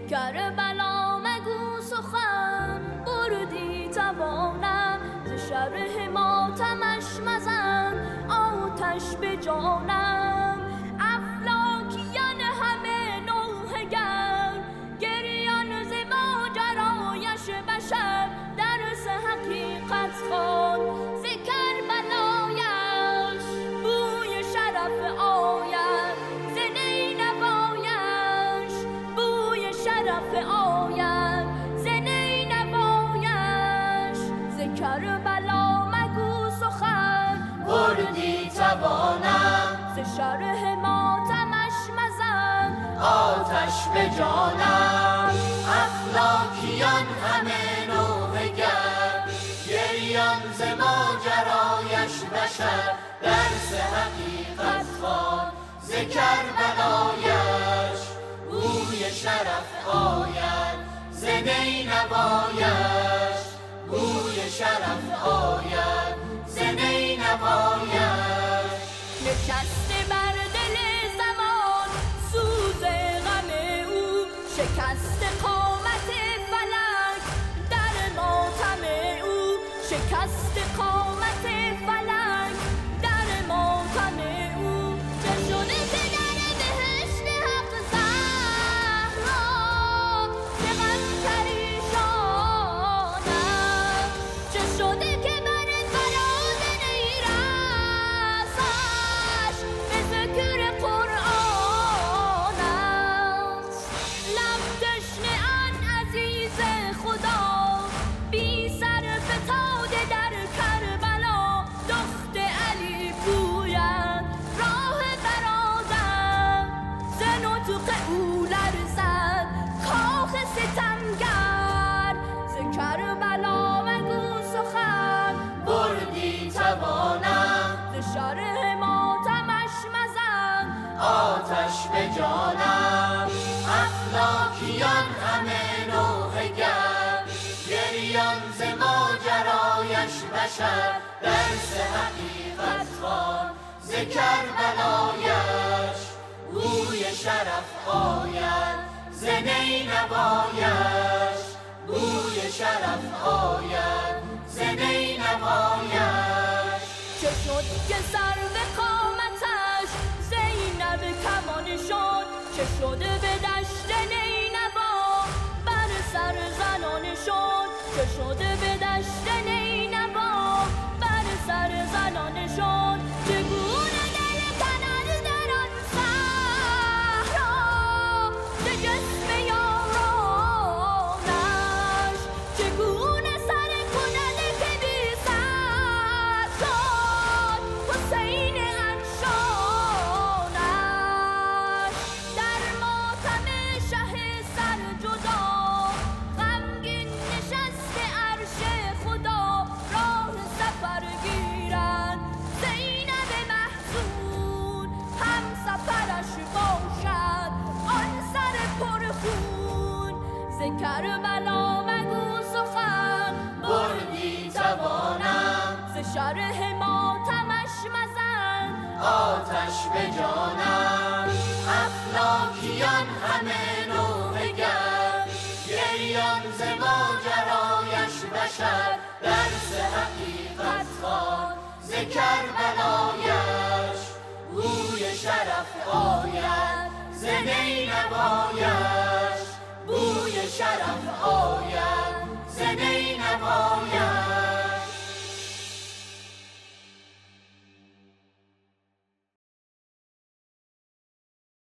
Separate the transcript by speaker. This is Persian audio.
Speaker 1: کربلا مگو سخن بردی توانم، ز شرح ماتمش مزن آتش به جانم. افلاکیان همه نوحه گر گریان ز ماجرایش بشر درس حقیقت خوان. ز کربلایش بوی شرف آید، ز نینوایش بوی شرف آید، ز نینوایش. ز کربلا مگو سخن
Speaker 2: بردی توانم،
Speaker 1: ز شرح ماتمش مزن
Speaker 2: آتش به جانم. افلاکیان همه نوحه گر گریان ز ماجرایش بشر درس حقیقت خوان. ز کربلایش بوی شرف آید، ز نینوایش بوی شرف آید، ز نینوایش.
Speaker 1: نشسته بر دل زمان سوز غم او، شکست قامت فلک در ماتم او، شکست قامت فلک در ماتم او. چه شده که در بهشت حق زهرا ز غم پریشانم، چه شده که بر فراز نیرسش به ذکر قرآن است. لب تشنه ان عزیز خدا بی سر فتاده در کربلا، دخت علی گوید راه برادر، ز نطق او لرزد کاخ ستمگر. ز کربلا مگو سخن
Speaker 2: بردی توانم،
Speaker 1: ز شرح ماتمش مزن
Speaker 2: آتش به جانم. افلاکیان همه نوحه گر گریان ز ماجرایش بشر درس حقیقت خوان. ز کربلایش بوی شرف آید، ز نینوایش بوی شرف آید، ز نینوایش.
Speaker 1: چه شد که سر به قامتش زینب کمان شد، چه شده به دشت نینوا بر سر زنان شد، چه شده به دشت نینوا بر سر زنان شد. چگونه دل کند در آن صحرا ز جسم یارانش، چگونه سر کند که بی سر شد حسین افشانش. در ماتم شه سر جدا غمگین نشسته عرش خدا، راه سفر گیرد زینب محزون، هم سفرش باشد آن سر پرخون. ز کربلا مگو سخن
Speaker 2: بردی توانم،
Speaker 1: ز شرح ماتمش مزن
Speaker 2: آتش به جانم. افلاکیان همه نوحه گر گریان ز ماجرایش بشر درس حقیقت خوان. ز کربلا